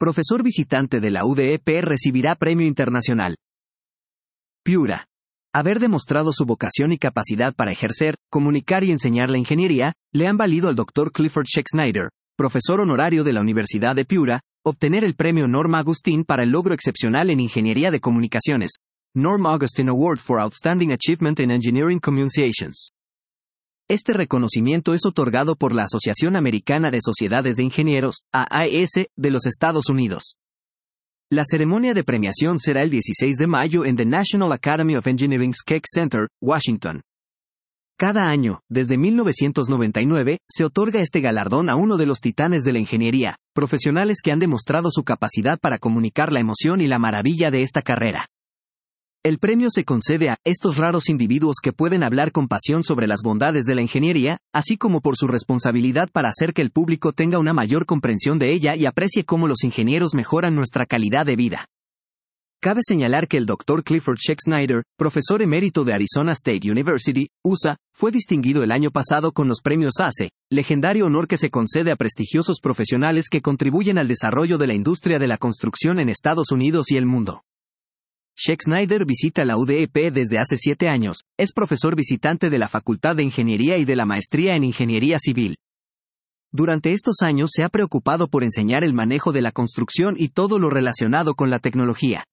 Profesor visitante de la UDEP recibirá premio internacional. Piura. Haber demostrado su vocación y capacidad para ejercer, comunicar y enseñar la ingeniería, le han valido al Dr. Clifford Schexnayder, profesor honorario de la Universidad de Piura, obtener el premio Norma Agustín para el logro excepcional en ingeniería de comunicaciones. Norm Augustine Award for Outstanding Achievement in Engineering Communications. Este reconocimiento es otorgado por la Asociación Americana de Sociedades de Ingenieros, AAS, de los Estados Unidos. La ceremonia de premiación será el 16 de mayo en The National Academy of Engineering's Keck Center, Washington. Cada año, desde 1999, se otorga este galardón a uno de los titanes de la ingeniería, profesionales que han demostrado su capacidad para comunicar la emoción y la maravilla de esta carrera. El premio se concede a estos raros individuos que pueden hablar con pasión sobre las bondades de la ingeniería, así como por su responsabilidad para hacer que el público tenga una mayor comprensión de ella y aprecie cómo los ingenieros mejoran nuestra calidad de vida. Cabe señalar que el Dr. Clifford Schexnayder, profesor emérito de Arizona State University, USA, fue distinguido el año pasado con los premios ACE, legendario honor que se concede a prestigiosos profesionales que contribuyen al desarrollo de la industria de la construcción en Estados Unidos y el mundo. Schexnayder visita la UDEP desde hace 7 años, es profesor visitante de la Facultad de Ingeniería y de la Maestría en Ingeniería Civil. Durante estos años se ha preocupado por enseñar el manejo de la construcción y todo lo relacionado con la tecnología.